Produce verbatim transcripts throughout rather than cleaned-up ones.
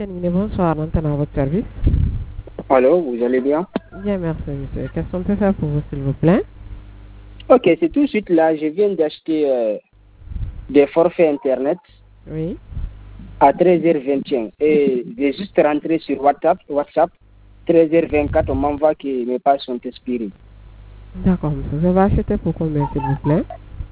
Bonsoir, maintenant à votre service. Allô, vous allez bien? Bien, merci, monsieur. Qu'est-ce qu'on peut faire pour vous, s'il vous plaît? Ok, c'est tout de suite là. Je viens d'acheter euh, des forfaits Internet Oui. à treize heures vingt et un. Et j'ai juste rentré sur WhatsApp. WhatsApp treize heures vingt-quatre, on m'envoie que mes pages sont expirées. D'accord, monsieur. Vous avez acheté pour combien, s'il vous plaît?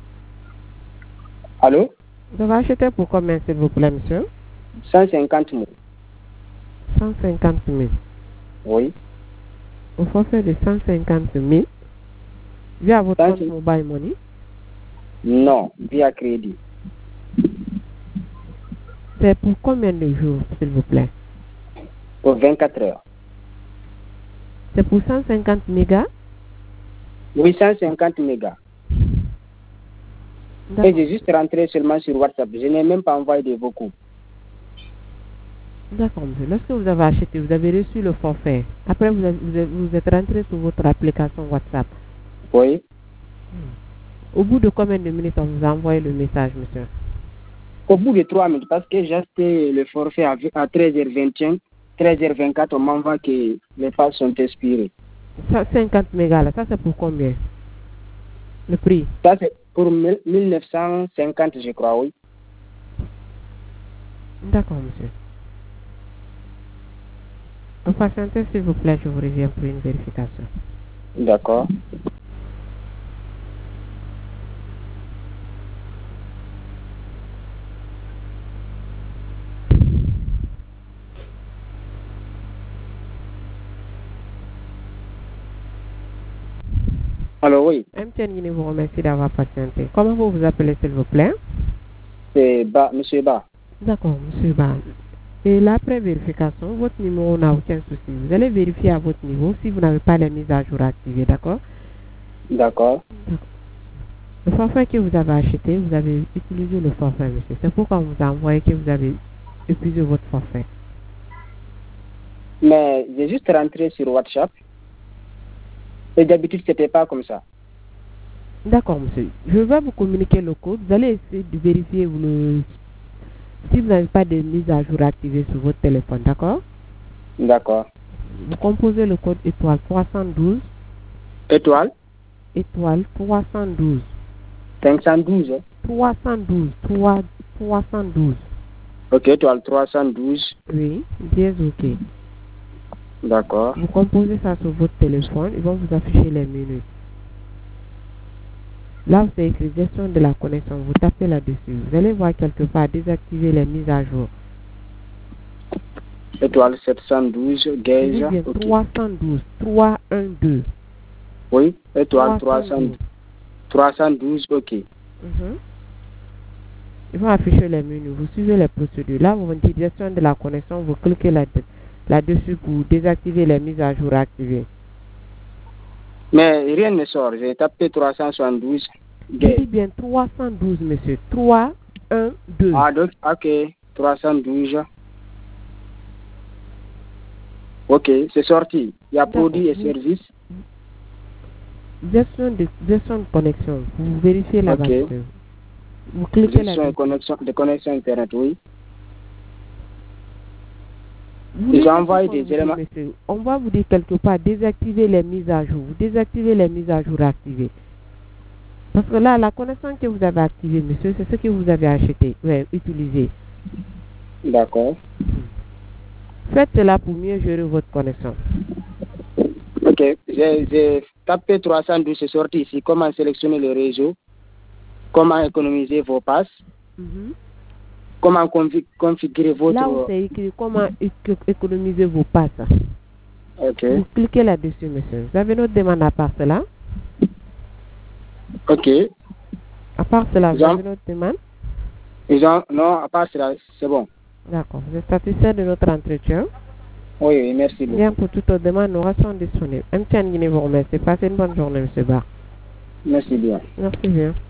Allô? Vous avez acheté pour combien, s'il vous plaît, monsieur? cent cinquante mille. cent cinquante mille. Oui. Au forfait de cent cinquante mille, via votre cent compte mobile money? Non, via crédit. C'est pour combien de jours, s'il vous plaît? Pour vingt-quatre heures. C'est pour cent cinquante mégas? Oui, cent cinquante mégas. Et D'accord. j'ai juste rentré seulement sur WhatsApp. Je n'ai même pas envoyé de vocaux. D'accord, monsieur. Lorsque vous avez acheté, vous avez reçu le forfait. Après, vous, avez- vous, avez- vous êtes rentré sur votre application WhatsApp. Oui. Au bout de combien de minutes on vous a envoyé le message, monsieur? Au bout de trois minutes, parce que j'ai acheté le forfait à, à treize heures vingt et un, treize heures vingt-quatre, on m'envoie que les pages sont expirées. Ça, cinquante mégas, là, ça c'est pour combien? Le prix? Ça, c'est pour mille neuf cent cinquante, je crois, oui. D'accord, monsieur. Vous patientez, s'il vous plaît, je vous reviens pour une vérification. D'accord. Alors, oui, M T N Guinée vous remercie d'avoir patienté. Comment vous vous appelez, s'il vous plaît? c'est Ba, Monsieur Ba. D'accord, monsieur Ban. Et là, après vérification, votre numéro n'a aucun souci. Vous allez vérifier à votre niveau si vous n'avez pas les mises à jour activées, d'accord? D'accord. Le forfait que vous avez acheté, vous avez utilisé le forfait, monsieur. C'est pourquoi on vous a envoyé que vous avez épuisé votre forfait. Mais j'ai juste rentré sur WhatsApp. Et d'habitude, c'était pas comme ça. D'accord, monsieur. Je vais vous communiquer le code. Vous allez essayer de vérifier vous le... si vous n'avez pas de mise à jour activée sur votre téléphone, d'accord? D'accord. Vous composez le code étoile trois cent douze, Étoile, étoile trois cent douze, cinq cent douze. hein. trois cent douze, trois, trois cent douze. Ok, étoile trois cent douze. Oui, dièse OK. D'accord. Vous composez ça sur votre téléphone, ils vont vous afficher les menus. Là, c'est écrit gestion de la connexion. Vous tapez là-dessus. Vous allez voir quelque part désactiver les mises à jour. Étoile sept cent douze, Je gauge. dis bien ok. trois cent douze, trois cent douze. Oui, étoile trois cent douze. trois cent douze, ok. Mhm. Ils vont afficher les menus. Vous suivez les procédures. Là, vous dites gestion de la connexion. Vous cliquez là- là-dessus pour désactiver les mises à jour activées. Mais rien ne sort. J'ai tapé trois cent soixante-douze. Je gauge. dis bien trois cent douze, monsieur. trois cent douze. Ah, donc, ok. trois cent douze. Ok, c'est sorti. Il y a D'accord. produits et Vous- services. Gestion de, gestion de connexion. Vous vérifiez là-bas. Ok. monsieur. Vous cliquez Gestion là-dessus. de connexion, de connexion Internet, oui. Vous Ils lisez ont ce envoyé qu'on des vous dit, éléments. monsieur. On va vous dire quelque part désactiver les mises à jour. Vous désactivez les mises à jour activées. Parce que là, la connexion que vous avez activée, monsieur, c'est ce que vous avez acheté, ouais, utilisé. D'accord. Faites cela pour mieux gérer votre connexion. Ok, j'ai j'ai tapé trois cent douze, c'est sorti ici. Comment sélectionner le réseau? Comment économiser vos passes? Mhm. Comment confi- configurer votre... Là où c'est écrit comment éco- économiser vos passes, Ok. vous cliquez là-dessus, monsieur. Vous avez notre demande à part cela. Ok. À part cela, vous Ils ont, avez notre demande. ils ont... Non, à part cela, c'est bon. D'accord. Vous êtes satisfait de notre entretien. Oui, oui, merci beaucoup. Bien, pour toute autre demande, nous restons disponibles. M T N Guinée vous remercie. Passez une bonne journée, monsieur Bar. Merci bien. Merci bien.